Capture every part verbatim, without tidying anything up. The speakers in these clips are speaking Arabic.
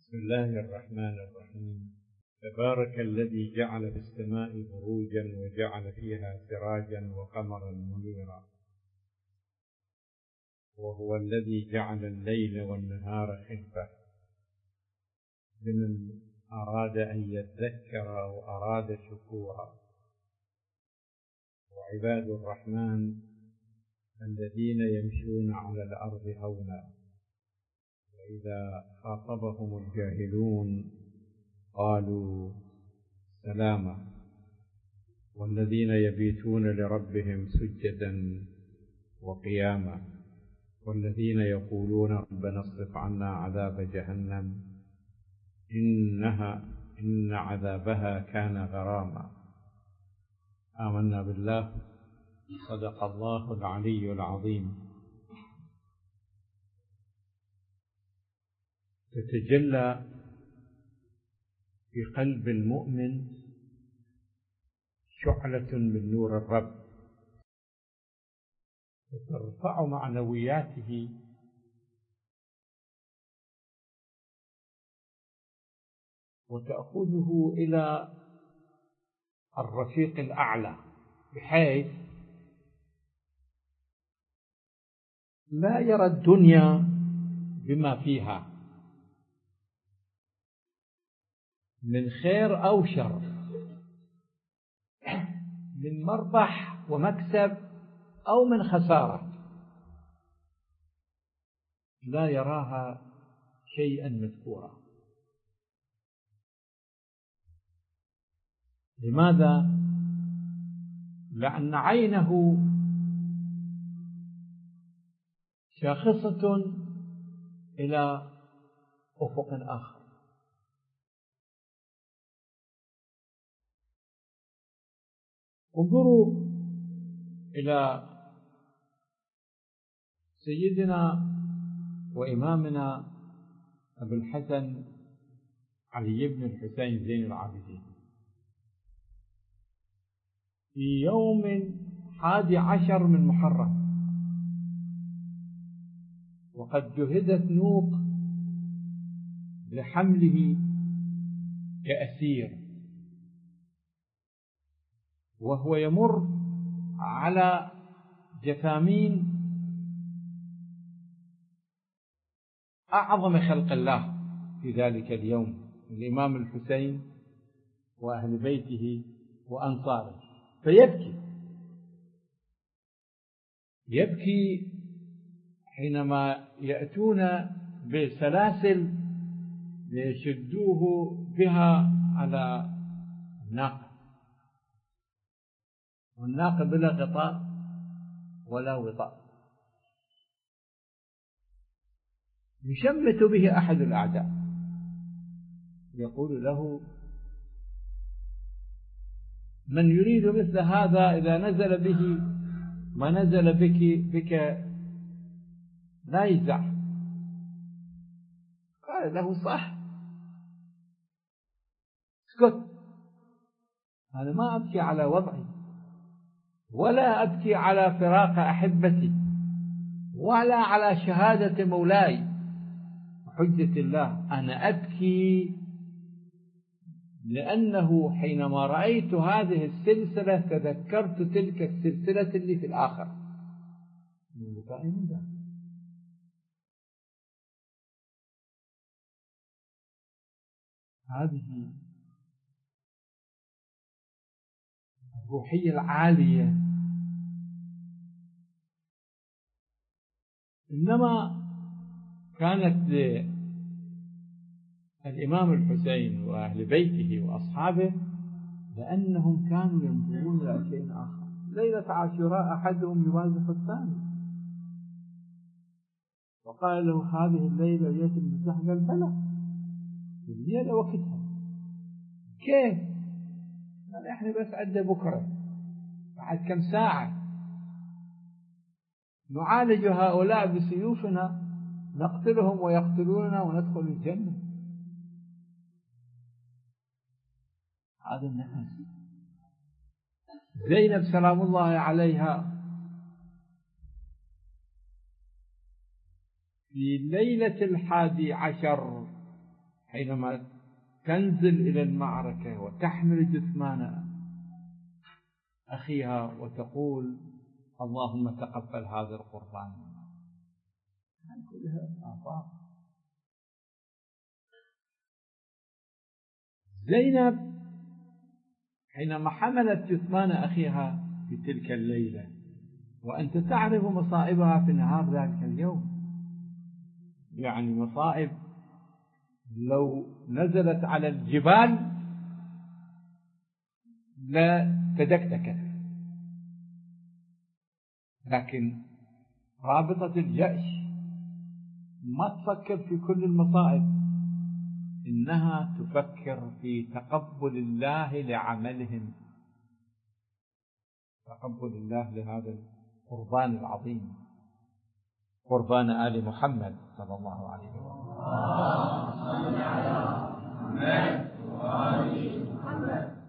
بسم الله الرحمن الرحيم. تبارك الذي جعل في السماء بروجا وجعل فيها سراجا وقمرا منيرا، وهو الذي جعل الليل والنهار خلفة لمن أراد أن يذكر أو أراد شكورا. وعباد الرحمن الذين يمشون على الأرض هونا وإذا خاطبهم الجاهلون قالوا سلاما، والذين يبيتون لربهم سجدا وقياما، والذين يقولون ربنا اصرف عنا عذاب جهنم إنها إن عذابها كان غراما. آمنا بالله. صدق الله العلي العظيم. تتجلى في قلب المؤمن شعلة من نور الرب وترفع معنوياته وتأخذه إلى الرفيق الأعلى، بحيث لا يرى الدنيا بما فيها من خير أو شر، من مربح ومكسب أو من خسارة، لا يراها شيئا مذكورا. لماذا؟ لأن عينه شاخصة إلى أفق آخر. انظروا إلى سيدنا وإمامنا أبو الحسن علي بن الحسين زين العابدين في يوم حادي عشر من محرم، وقد جهزت نوق لحمله كأسير، وهو يمر على جثامين أعظم خلق الله في ذلك اليوم، الإمام الحسين وأهل بيته وأنصاره، فيبكي يبكي حينما يأتون بسلاسل ليشدوه بها على الناقة، والناقة بلا غطاء ولا وطاء. يشمت به أحد الأعداء يقول له: من يريد مثل هذا إذا نزل به ما نزل بك بك لا يزع. قال له: صح، اسكت، أنا ما أبكي على وضعي، ولا أبكي على فراق أحبتي، ولا على شهادة مولاي وحجة الله. أنا أبكي لأنه حينما رأيت هذه السلسلة تذكرت تلك السلسلة اللي في الآخر. هذه الروحية العالية. إنما كانت للإمام الحسين وأهل بيته وأصحابه لأنهم كانوا ينظرون إلى شيء آخر. ليلة عاشوراء أحدهم يوازف الثاني، وقال له: هذه الليلة ليلة المزاح. قال: بلى، الليلة وقتها. كيف؟ قال: إحنا بس عدة بكرة بعد كم ساعة نعالج هؤلاء بسيوفنا، نقتلهم ويقتلوننا وندخل الجنة. هذا الناس. زينب سلام الله عليها في ليلة الحادي عشر حينما تنزل إلى المعركة وتحمل جثمان أخيها وتقول اللهم تقبل هذا القربان، كلها آفاق. زينب حينما حملت جثمان أخيها في تلك الليلة، وأنت تعرف مصائبها في نهار ذلك اليوم، يعني مصائب لو نزلت على الجبال لتدكتكت، لكن رابطة الجأش ما تفكر في كل المصائب، إنها تفكر في تقبل الله لعملهم، تقبل الله لهذا القربان العظيم، قربان آل محمد صلى الله عليه وسلم. صل على محمد وآل محمد.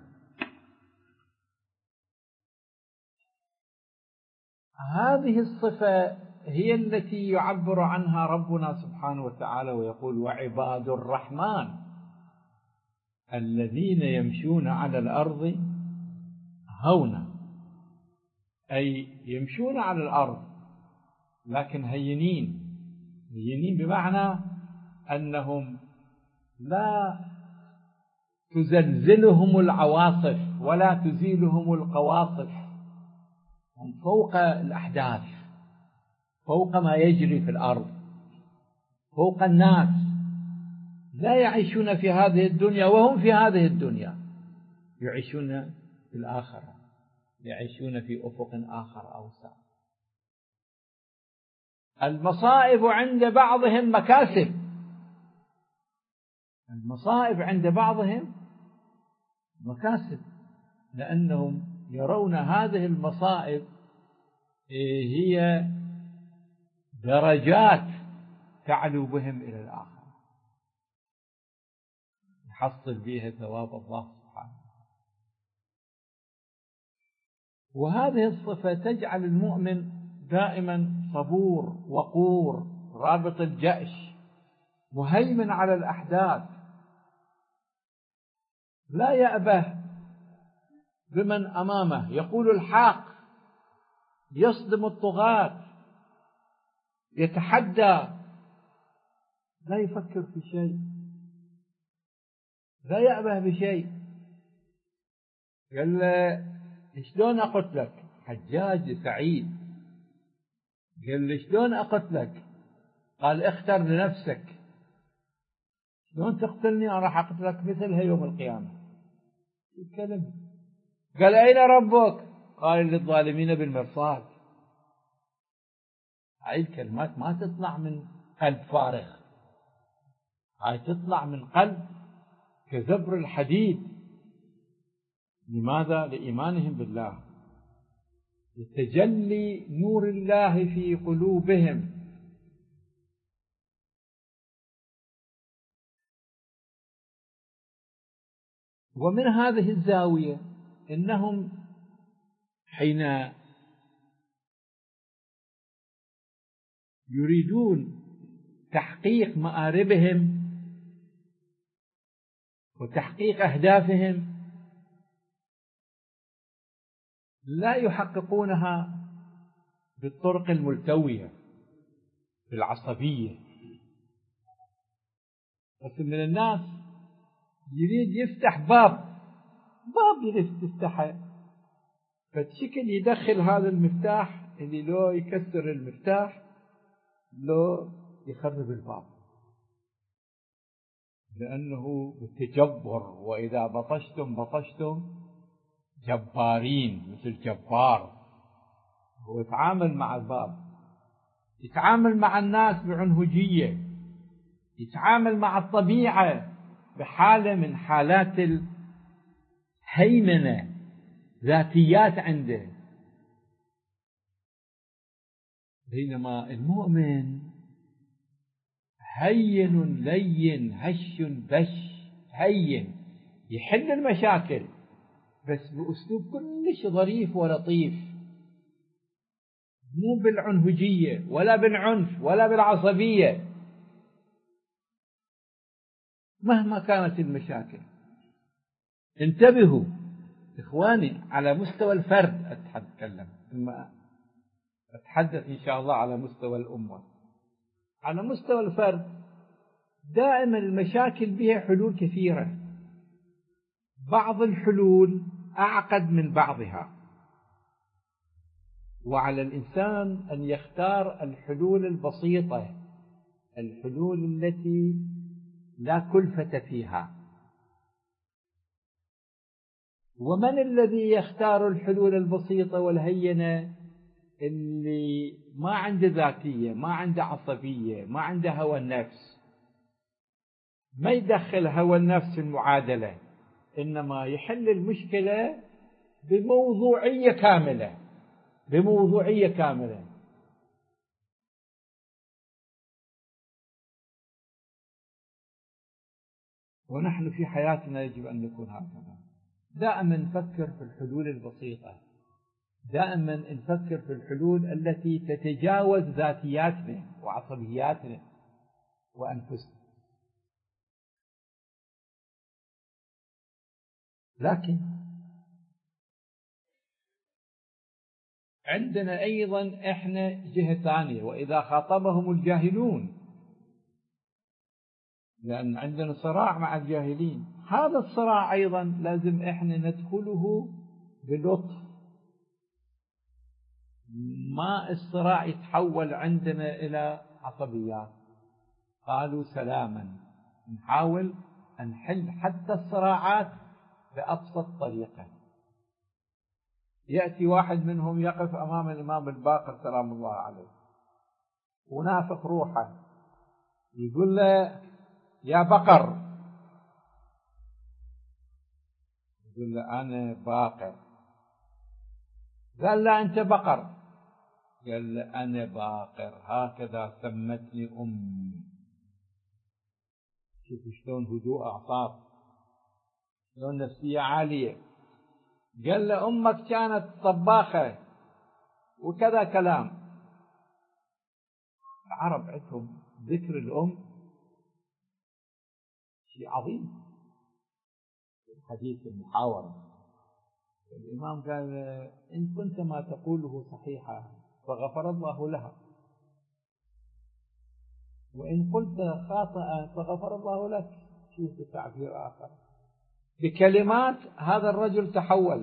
هذه الصفة هي التي يعبر عنها ربنا سبحانه وتعالى ويقول وعباد الرحمن الذين يمشون على الأرض هونا، أي يمشون على الأرض لكن هينين، هينين بمعنى أنهم لا تزلزلهم العواصف ولا تزيلهم القواصف، هم فوق الأحداث، فوق ما يجري في الأرض، فوق الناس، لا يعيشون في هذه الدنيا وهم في هذه الدنيا، يعيشون في الآخرة، يعيشون في أفق آخر أوسع. المصائب عند بعضهم مكاسب، المصائب عند بعضهم مكاسب، لأنهم يرون هذه المصائب هي درجات تعلو بهم إلى الآخرة، يحصل بها ثواب الله سبحانه. وهذه الصفة تجعل المؤمن دائما صبور وقور رابط الجأش مهيمن على الأحداث، لا يأبه بمن أمامه، يقول الحق، يصدم الطغاة، يتحدى، لا يفكر في شيء، لا يأبه بشيء. قال له شلون أقتلك؟ حجاج سعيد قال له شلون أقتلك؟ قال اختر لنفسك، شلون تقتلني؟ أنا راح أقتلك مثلها يوم القيامة. الكلمة. قال أين ربك؟ قال للظالمين بالمرصاد. هاي الكلمات ما تطلع من قلب فارغ، هاي تطلع من قلب كزبر الحديد. لماذا؟ لإيمانهم بالله، لتجلي نور الله في قلوبهم. ومن هذه الزاوية إنهم حين يريدون تحقيق مآربهم وتحقيق أهدافهم لا يحققونها بالطرق الملتوية بالعصبية. بس من الناس يريد يفتح باب باب يريد يفتحه فبشكل يدخل هذا المفتاح اللي لو يكسر المفتاح لو يخرب الباب، لأنه تجبر، وإذا بطشتم بطشتم جبارين، مثل جبار. هو يتعامل مع الباب، يتعامل مع الناس بعنهجية، يتعامل مع الطبيعة بحالة من حالات الهيمنة، ذاتيات عنده. بينما المؤمن هين لين هش بش، هين يحل المشاكل بس بأسلوب كلش ظريف ولطيف، مو بالعنهجية ولا بالعنف ولا بالعصبية. مهما كانت المشاكل. انتبهوا إخواني، على مستوى الفرد أتكلم، أتحدث إن شاء الله على مستوى الأمة. على مستوى الفرد دائما المشاكل بها حلول كثيرة، بعض الحلول أعقد من بعضها، وعلى الإنسان أن يختار الحلول البسيطة، الحلول التي لا كلفة فيها. ومن الذي يختار الحلول البسيطة والهينة؟ اللي ما عنده ذاتية، ما عنده عصبية، ما عنده هوى النفس، ما يدخل هوى النفس في المعادلة، إنما يحل المشكلة بموضوعية كاملة، بموضوعية كاملة. ونحن في حياتنا يجب أن نكون هكذا، دائما نفكر في الحلول البسيطة، دائما نفكر في الحلول التي تتجاوز ذاتياتنا وعصبياتنا وأنفسنا. لكن عندنا أيضا إحنا جهة ثانية، وإذا خاطبهم الجاهلون، لأن عندنا صراع مع الجاهلين، هذا الصراع أيضا لازم إحنا ندخله بلطف، ما الصراع يتحول عندنا إلى عصبيات. قالوا سلاما، نحاول أن نحل حتى الصراعات بأبسط طريقة. يأتي واحد منهم يقف أمام الإمام الباقر سلام الله عليه ونافخ روحه، يقول له يا بقر، يقول له أنا باقر. قال لا أنت بقر، قال له أنا باقر، هكذا سمتني أمي. شوف شلون هدوء أعصاب، شلون نفسية عالية. قال له أمك كانت طباخة وكذا كلام. العرب عندهم ذكر الأم شيء عظيم. الحديث المحاورة، الإمام قال إن كنت ما تقوله صحيحا فغفر الله لها، وإن قلت خاطئا فغفر الله لك. شوف تعبير آخر. بكلمات هذا الرجل تحول،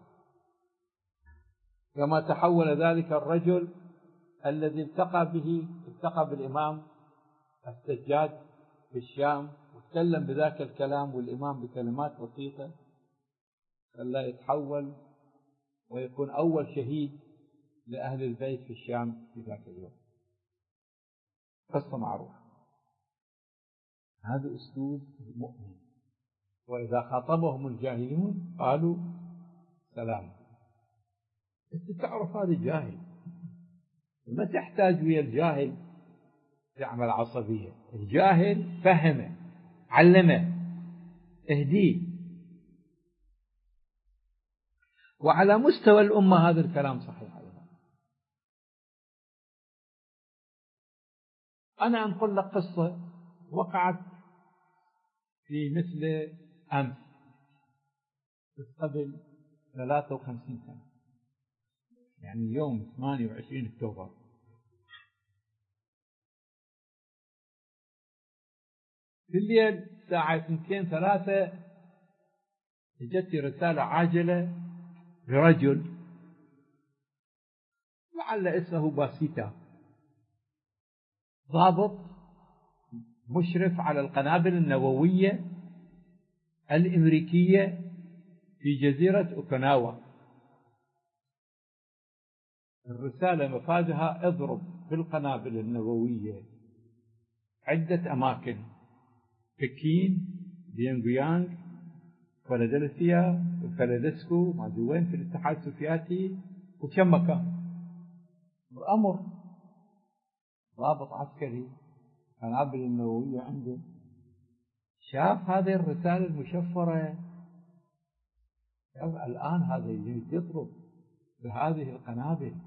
كما تحول ذلك الرجل الذي التقى به التقى بالإمام السجاد في الشام وتكلم بذاك الكلام، والإمام بكلمات بسيطة خلاه يتحول ويكون أول شهيد لأهل البيت في الشام في ذاك اليوم. قصة معروفة. هذا أسلوب المؤمن. وإذا خاطبهم الجاهلون قالوا سلام. أنت تعرف هذا جاهل، ما تحتاج ويا الجاهل تعمل عصبية. الجاهل فهمه، علمه، اهديه. وعلى مستوى الأمة هذا الكلام صحيح أيضا. أنا أنقل لك قصة وقعت في مثل أمس قبل ثلاثة وخمسين سنة، يعني يوم ثمانية وعشرين أكتوبر. في الليل الساعة اثنتين ثلاثة جتني رسالة عاجلة لرجل لعل اسمه باسيتا، ضابط مشرف على القنابل النووية الأمريكية في جزيرة أوكيناوا. الرسالة مفادها اضرب بالقنابل النووية عدة أماكن: بكين، بيونغيانغ، فيلادلفيا، وفيلادسكو، ما أدري وين في الاتحاد السوفيتي، وكم مكان. الأمر ضابط عسكري قنابل النووية عنده، شاف هذه الرسالة المشفرة، شاف الآن هذا يضرب بهذه القنابل،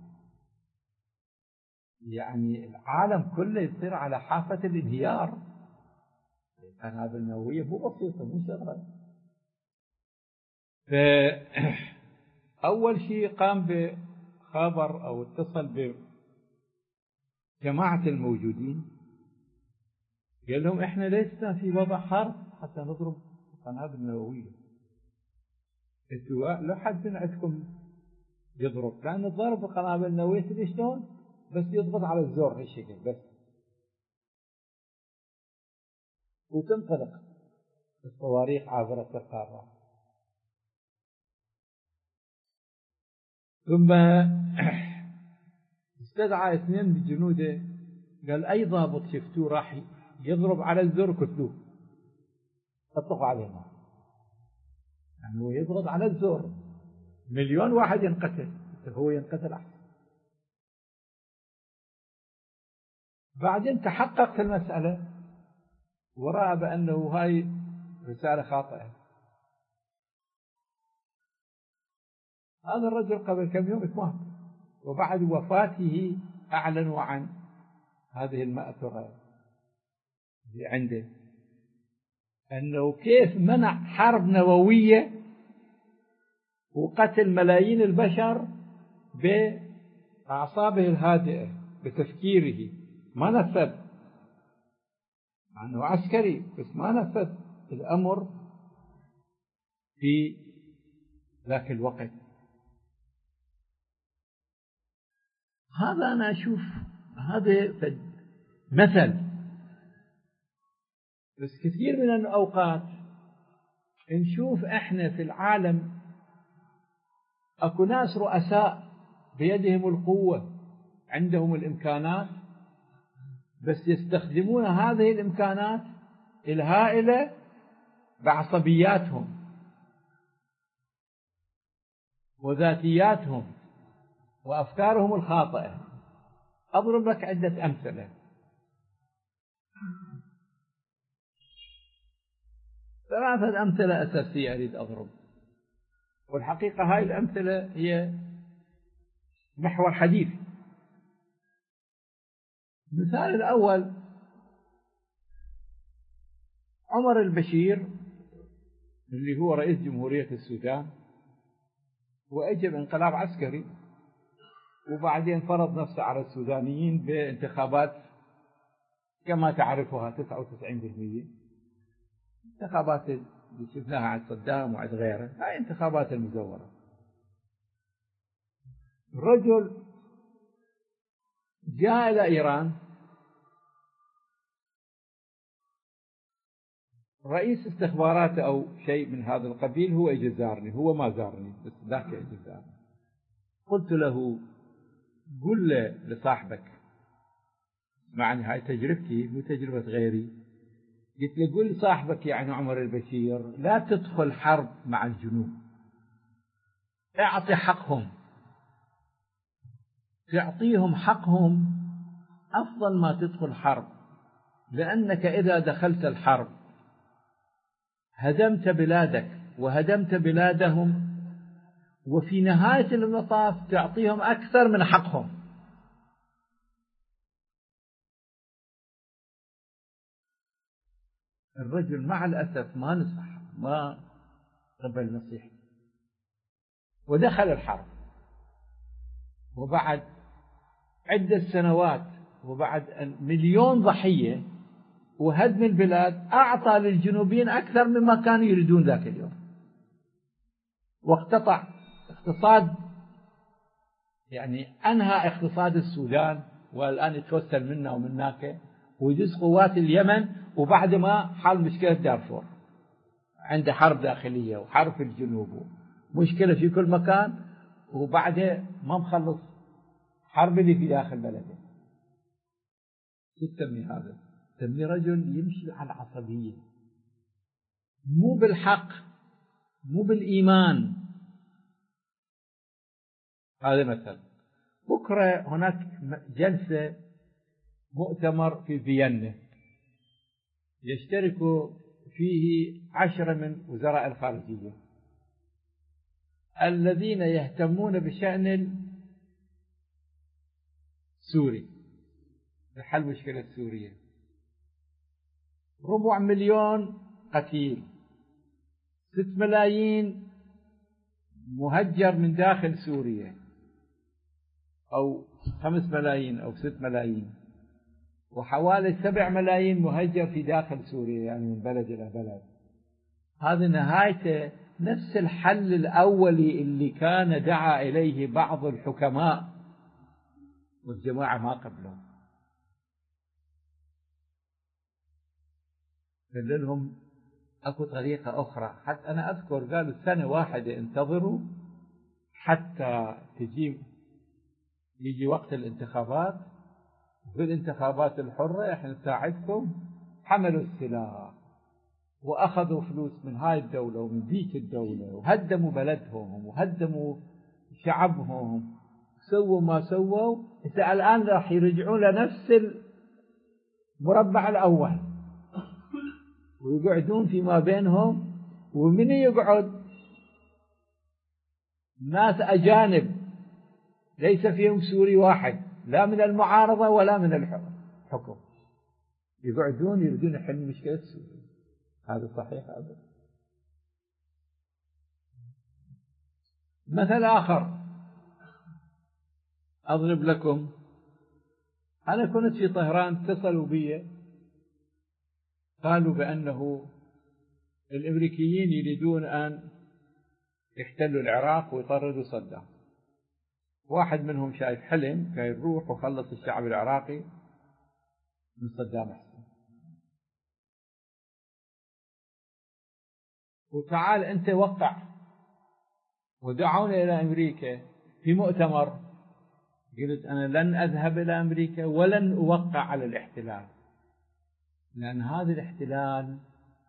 يعني العالم كله يصير على حافة الانهيار. قنابل نووية مو بسيطة، مو سهلة. فأول شيء قام بخبر أو اتصل بجماعة الموجودين، قال لهم إحنا لسنا في وضع حرب حتى نضرب قنابل نووية، انتوا لا حد من عندكم يضرب، لأن الضرب بالقنابل النووية تدري شلون؟ بس يضغط على الزر هالشكل بس وتنطلق الصواريخ عابرة القارات. ثم استدعى اثنين من جنوده، قال أي ضابط شفتوه راح يضرب على الزر قتلوه، اطلقوا عليه نار. يعني هو يضغط على الزر مليون واحد ينقتل، هو ينقتل أحسن. بعدين تحققت المسألة ورأى بأنه هاي رسالة خاطئة. هذا الرجل قبل كم يوم مات، وبعد وفاته أعلنوا عن هذه المأثرة اللي عنده، أنه كيف منع حرب نووية وقتل ملايين البشر بأعصابه الهادئة بتفكيره، ما نفذ، مع أنه عسكري بس ما نفذ الأمر في ذاك الوقت. هذا أنا أشوف هذا مثل. بس كثير من الأوقات نشوف إحنا في العالم أكو ناس رؤساء بيدهم القوة، عندهم الإمكانات، بس يستخدمون هذه الإمكانات الهائلة بعصبياتهم وذاتياتهم وأفكارهم الخاطئة. أضرب لك عدة أمثلة. ثلاثة أمثلة أساسية أريد أضرب، والحقيقة هاي الأمثلة هي محور حديث. المثال الأول عمر البشير اللي هو رئيس جمهورية السودان، وأجى بانقلاب عسكري، وبعدين فرض نفسه على السودانيين بانتخابات كما تعرفها تسعة وتسعين بالمئة، انتخابات اللي شفناها عند صدام وعند غيره، هاي انتخابات المزورة. الرجل جاء إلى إيران، رئيس استخباراته أو شيء من هذا القبيل هو اجى زارني، هو ما زارني بس ذاك اجى زارني. قلت له قل لصاحبك، معني هاي تجربتي مو تجربة غيري، قلت له قل لصاحبك يعني عمر البشير لا تدخل حرب مع الجنوب، اعطي حقهم، تعطيهم حقهم أفضل ما تدخل حرب، لأنك إذا دخلت الحرب هدمت بلادك وهدمت بلادهم، وفي نهاية المطاف تعطيهم أكثر من حقهم. الرجل مع الأسف ما نصح، ما قبل نصيحة، ودخل الحرب، وبعد عدة سنوات وبعد مليون ضحية وهدم البلاد أعطى للجنوبيين أكثر مما كانوا يريدون ذاك اليوم، واقتطع اقتصاد، يعني أنهى اقتصاد السودان، والآن يتوسل منا ومناك ويدز قوات اليمن، وبعد ما حل مشكلة دارفور عنده حرب داخلية وحرب في الجنوب مشكلة في كل مكان، وبعد ما مخلص حرب اللي في داخل بلده. شو تسمي هذا؟ تسمي رجل يمشي على العصبية، مو بالحق، مو بالإيمان. هذا مثل. بكرة هناك جلسة مؤتمر في فيينا يشترك فيه عشرة من وزراء الخارجية الذين يهتمون بشأن سوري، بحل مشكلة سوريا. ربع مليون قتيل، ست ملايين مهجر من داخل سوريا، أو خمس ملايين أو ست ملايين، وحوالي سبع ملايين مهجر في داخل سوريا، يعني من بلد إلى بلد. هذا نهايته نفس الحل الأولي اللي كان دعا إليه بعض الحكماء والجماعة ما قبله. قال لهم أكو طريقة أخرى. حتى أنا أذكر قالوا سنة واحدة انتظروا حتى تجي يجي وقت الانتخابات، في الانتخابات الحرة احنا نساعدكم. حملوا السلاح وأخذوا فلوس من هاي الدولة ومن ذيك الدولة، وهدموا بلدهم وهدموا شعبهم، سووا ما سووا. إذا الآن راح يرجعون لنفس المربع الأول ويقعدون فيما بينهم، ومن يقعد ناس أجانب ليس فيهم سوري واحد، لا من المعارضة ولا من الحكم، يقعدون يريدون يحل مشكلة سوريا. هذا صحيح أبدا. مثل آخر أضرب لكم. أنا كنت في طهران، اتصلوا بي قالوا بأنه الأمريكيين يريدون أن يحتلوا العراق ويطردوا صدام. واحد منهم شايف حلم كي يروح وخلص الشعب العراقي من صدام حسين، وتعال أنت وقع. ودعوني إلى أمريكا في مؤتمر، قلت أنا لن أذهب إلى أمريكا ولن أوقع على الاحتلال، لأن هذا الاحتلال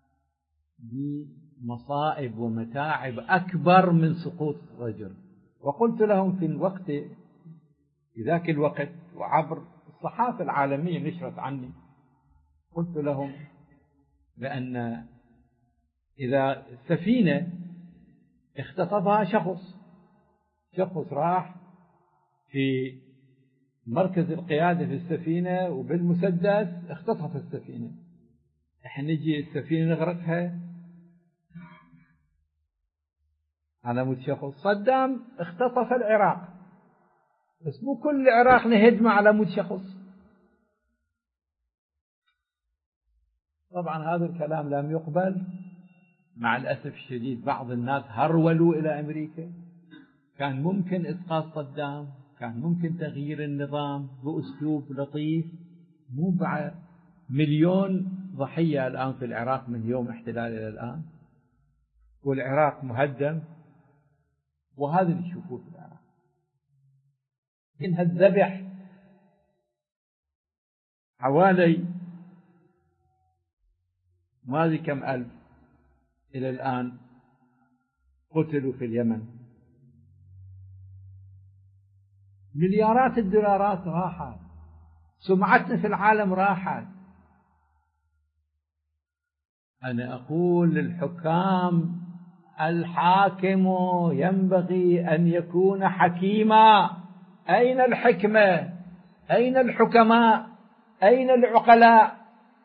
بمصائب ومتاعب أكبر من سقوط رجل. وقلت لهم في الوقت في ذاك الوقت، وعبر الصحافة العالمية نشرت عني، قلت لهم بأن إذا سفينة اختطفها شخص شخص راح في مركز القيادة في السفينة وبالمسدس اختطف السفينة، احنا نجي السفينة نغرقها على مود شخص. صدام اختطف العراق، بس مو كل العراق نهدمه على مود شخص. طبعا هذا الكلام لم يقبل. مع الأسف الشديد بعض الناس هرولوا إلى أمريكا. كان ممكن إسقاط صدام، كان ممكن تغيير النظام بأسلوب لطيف، مو بعد مليون ضحية الآن في العراق من يوم احتلال إلى الآن، والعراق مهدم. وهذا اللي تشوفوه في العراق، إنها الذبح حوالي ما أدري كم ألف إلى الآن قتلوا في اليمن. مليارات الدولارات راحت، سمعتنا في العالم راحت. أنا أقول للحكام الحاكم ينبغي أن يكون حكيما. أين الحكمة؟ أين الحكماء؟ أين العقلاء؟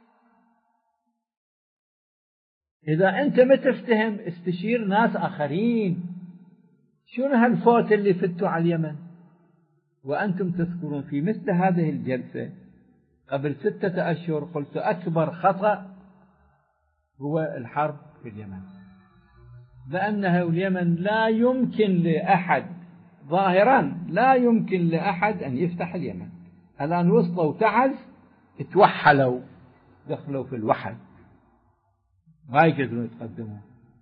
إذا أنت ما تفتهم استشير ناس آخرين. شنو هالفوت اللي فتوا على اليمن؟ وأنتم تذكرون في مثل هذه الجلسة قبل ستة أشهر قلت أكبر خطأ هو الحرب في اليمن، لأنها اليمن لا يمكن لأحد ظاهرا لا يمكن لأحد أن يفتح اليمن. الآن وصلوا تعز، اتوحلوا، دخلوا في الوحل، ما يقدرون يتقدمون.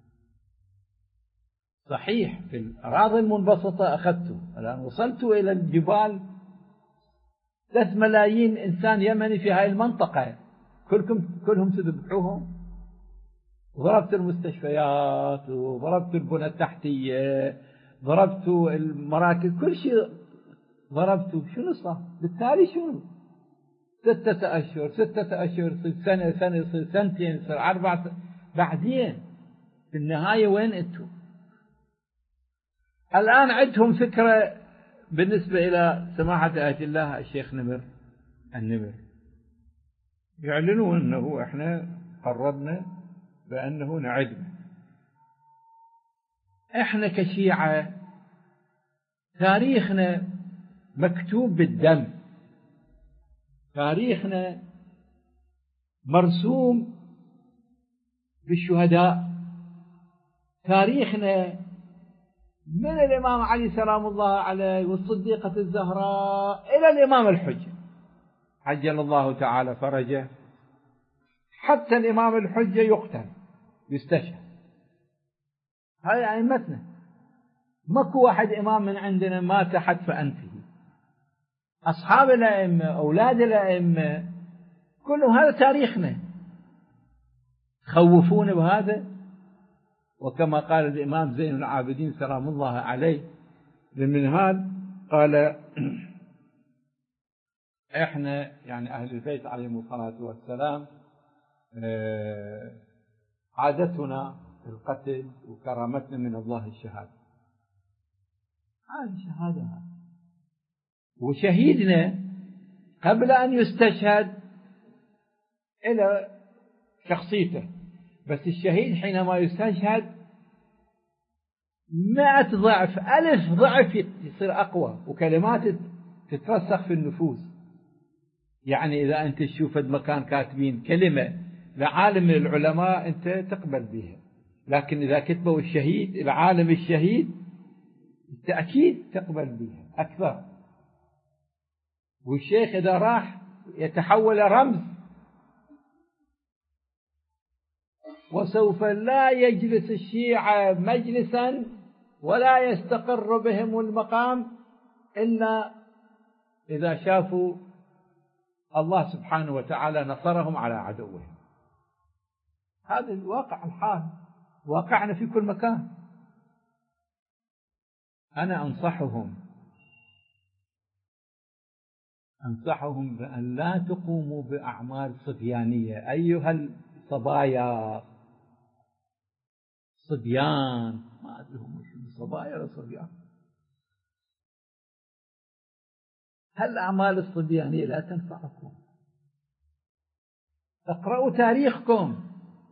صحيح في الأراضي المنبسطة أخذتوا، الآن وصلتوا إلى الجبال، ثلاث ملايين إنسان يمني في هاي المنطقة، كلكم كلهم تذبحوهم. ضربت المستشفيات وضربت البنى التحتية، ضربت المراكز، كل شيء ضربته. شنو صار؟ بالتالي شنو؟ ستة أشهر ستة أشهر يصير سنة سنة يصير سنتين يصير أربعة، بعدين في النهاية وين أنتم؟ الآن عندهم فكرة بالنسبة إلى سماحة آية الله الشيخ نمر النمر، يعلنون أنه إحنا قررنا بأنه نعدمه. إحنا كشيعة تاريخنا مكتوب بالدم، تاريخنا مرسوم بالشهداء، تاريخنا من الإمام علي سلام الله عليه والصديقة الزهراء إلى الإمام الحجة عجل الله تعالى فرجه، حتى الإمام الحجة يقتل يستشهد. هاي أئمتنا، ماكو واحد إمام من عندنا مات حتف أنفه. أصحاب الأئمة، أولاد الأئمة، كل هذا تاريخنا. خوفون بهذا. وكما قال الإمام زين العابدين سلام الله عليه للمنهال، قال إحنا يعني أهل البيت عليهم الصلاة والسلام عادتنا القتل وكرامتنا من الله الشهادة. هذه شهادة. وشهيدنا قبل أن يستشهد إلى شخصيته، بس الشهيد حينما يستشهد مئة ضعف ألف ضعف يصير أقوى، وكلمات تترسخ في النفوس. يعني إذا أنت تشوف مكان كاتبين كلمة لعالم من العلماء أنت تقبل بها، لكن إذا كتبوا الشهيد العالم الشهيد أنت أكيد تقبل بها أكثر. والشيخ إذا راح يتحول رمز، وسوف لا يجلس الشيعة مجلسا ولا يستقر بهم المقام إلا إذا شافوا الله سبحانه وتعالى نصرهم على عدوهم. هذا الواقع الحال، واقعنا في كل مكان. أنا أنصحهم أنصحهم بأن لا تقوموا بأعمال صبيانية أيها الصبايا. صبيان ما أدري هم صبايا ولا صبيان. هالأعمال الصبيانية لا تنفعكم. اقرأوا تاريخكم.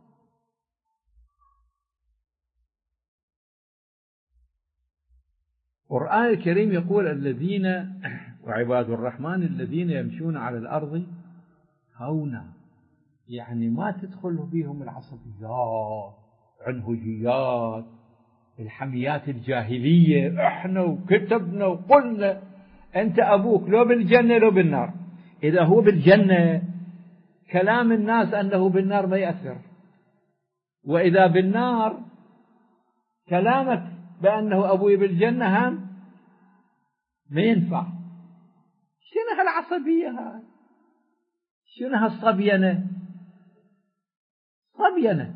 القرآن الكريم يقول الذين وعباد الرحمن الذين يمشون على الأرض هونا، يعني ما تدخل بهم العصبيات، عنهجيات، الحميات الجاهلية، احنا وكتبنا وقلنا. انت ابوك لو بالجنة لو بالنار، اذا هو بالجنة كلام الناس انه بالنار ما يأثر، واذا بالنار كلامك بانه ابوي بالجنة هم ما ينفع. شنو هالعصبية هاي؟ شنو هالصبينة؟ صبينة.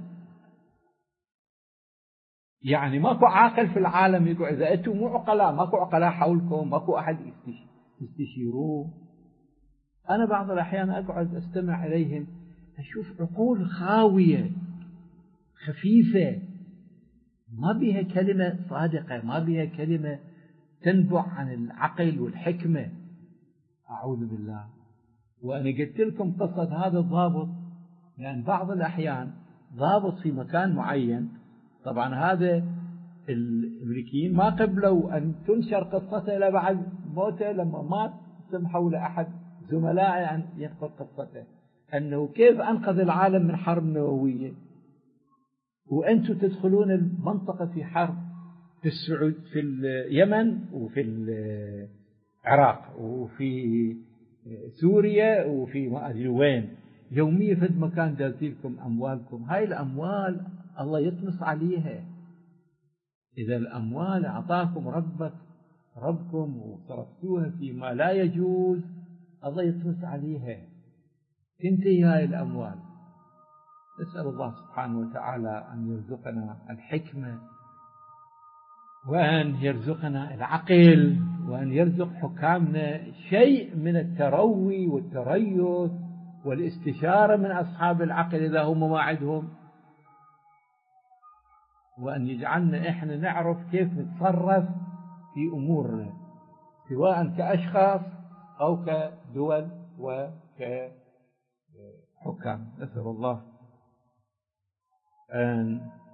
يعني ماكو عاقل في العالم يقول إذا أنتم مو عقلاء، ماكو عقلاء حولكم، ماكو أحد يستشيروه. أنا بعض الأحيان أقعد أستمع إليهم أشوف عقول خاوية خفيفة، ما بها كلمة صادقة، ما بها كلمة تنبع عن العقل والحكمة. أعوذ بالله. وأنا قلت لكم قصة هذا الضابط، لأن بعض الأحيان ضابط في مكان معين، طبعا هذا الأمريكيين ما قبلوا أن تنشر قصته إلا بعد موته، لما مات سمحوا لأحد زملائه أن ينقل قصته أنه كيف أنقذ العالم من حرب نووية، وأنتم تدخلون المنطقة في حرب في السعود في اليمن وفي العراق وفي سوريا وفي ما أدري وين، يوميا في مكان دازيلكم أموالكم. هاي الأموال الله يطمس عليها. إذا الأموال أعطاكم ربك ربكم وصرفتوها فيما لا يجوز، الله يطمس عليها، تنتهي هاي الأموال. نسأل الله سبحانه وتعالى أن يرزقنا الحكمة، وأن يرزقنا العقل، وأن يرزق حكامنا شيء من التروي والتريث والاستشارة من أصحاب العقل إذا هم ما عندهم، وأن يجعلنا إحنا نعرف كيف نتصرف في أمورنا سواء كأشخاص أو كدول وكحكام. نسأل الله آن